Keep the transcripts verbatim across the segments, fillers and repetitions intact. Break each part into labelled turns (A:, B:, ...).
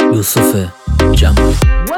A: یوسف جمال.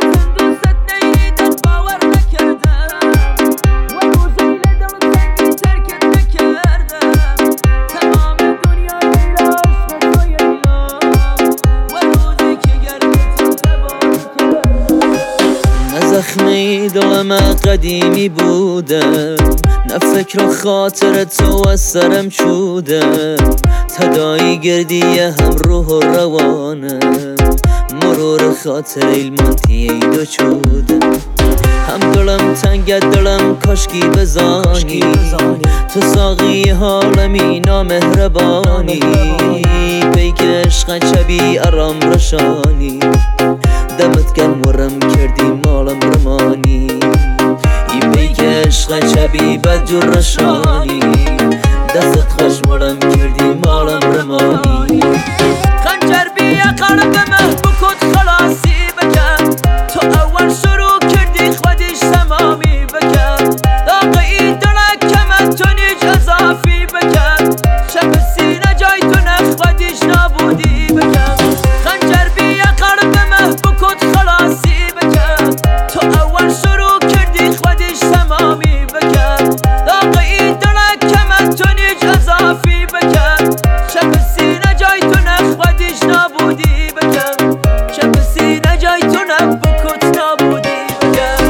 B: زخمی دلم قدیمی بوده، نه فکر و خاطر تو از سرم چوده. تدایی گردی هم روح و روانه، مرور خاطر ایلمانتی ای دو چوده. هم دلم تنگت دلم کاشکی بزانی، تو ساقی حالمی نامهربانی. پیک عشق چبی ارام رشانی، دمت گرم ورم کردی مالم رمانی. ای پیک عشق چبی بدجور رشانی، دستت خوش ورم کردی مالم رمانی.
C: خنجر بیا قلبمه بکن خلاصی بکن، تو اول شروع کردی خودش تمامی بکن. داغی درکمت تو نیج اضافی بکن، شب سینه جای تو نخ خودش نابودی بکن. خنجر بیا قلبمه بکن خلاصی بکن، تو اول شروع کردی خودش تمامی بکن. داغی درکمت تو نیج اضافی بکن، شب سینه جای تو نخ خودش نابودی بکن. شب سینه جای تو نخ بکن نابودی بکن.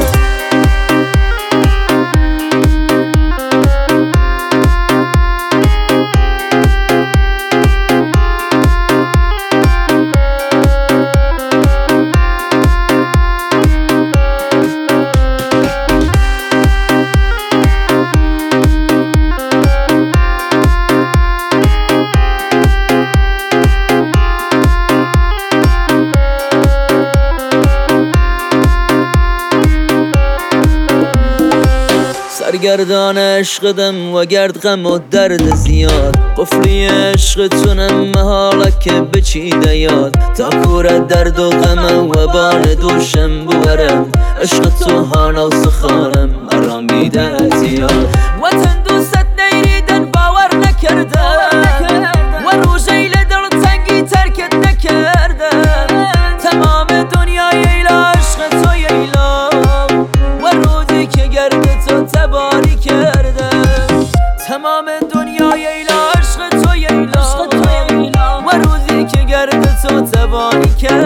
B: سرگردان عشقدم و گرد غم و درد زیاد. قفلی عشق تونم محاله که بچیده یاد. تا کور درد و غم و بان دوشم بورم، عشق تو هانا و سخانم ارامیده زیاد.
C: وطن دوست نیریدن باور نکردن، و روزی لدل تنگی ترکت نکردن. تمام دنیای ایلا عشق تو ایلا، و روزی که گرد تو تباری کردن. تمام دنیای ایلا عشق تو ایلا، و روزی که گرد تو تباری کردن.